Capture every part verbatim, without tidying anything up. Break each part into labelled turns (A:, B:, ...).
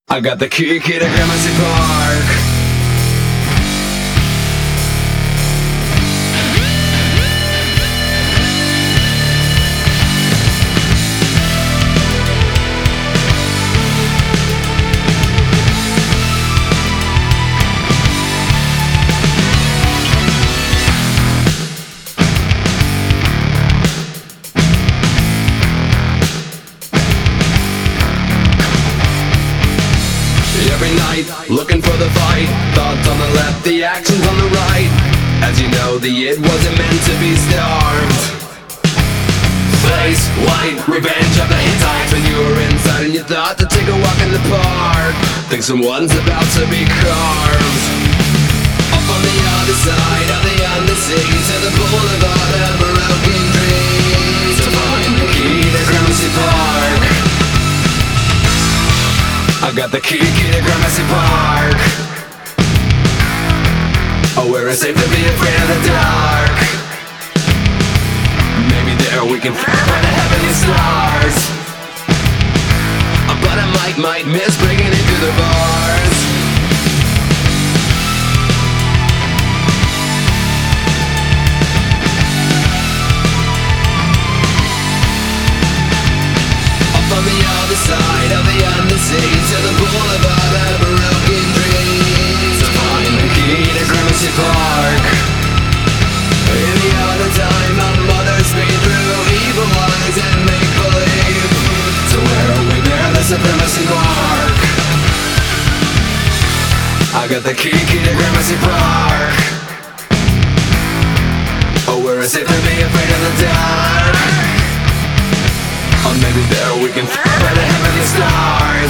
A: I got the key, key to Gramercy Park. Every night, looking for the fight. Thoughts on the left, the actions on the right. As you know, the it wasn't meant to be starved. Face white, revenge of the Hittites. When you were inside and you thought to take a walk in the park. Think someone's about to be carved. Up on the other side of the undersea, to the boulevard of broken dreams, to find the key to Gramercy Park. I got the key, key to Gramercy Park. Oh, where it's safe to be afraid of the dark. Maybe there we can find the heavenly stars. But I might, might miss breaking into the bars. Up on the other side of the undersea, to the boulevard of broken dreams, to find the key to Gramercy Park. In the other time, my mother's been through evil eyes and make-believe. So where are we bear the supremacy mark? I got the key, key to Gramercy Park. Oh, where it's safe to be afraid of the dark. Or maybe there we can find the heavenly stars.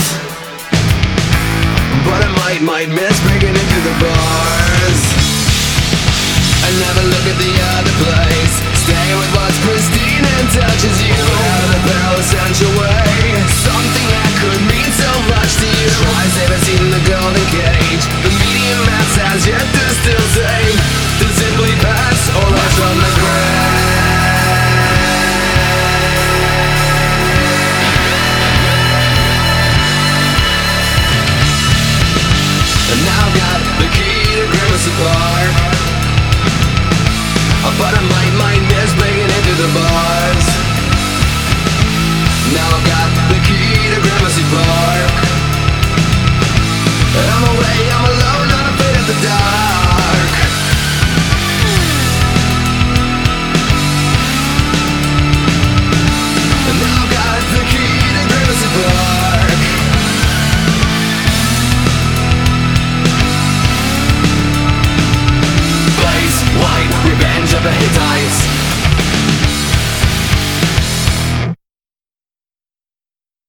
A: But I might, might miss breaking into the bars. I never look at the other place. Stay with what's pristine and touches you out of the perilous entryway. Something that could mean so much to you. Try saving seen the golden cage. The medium mass has yet to still say to simply pass or rush on the grave. And now I've got the key to Gramercy Park. But I might, might miss breaking into the bars. Now I've got the key to Gramercy Park.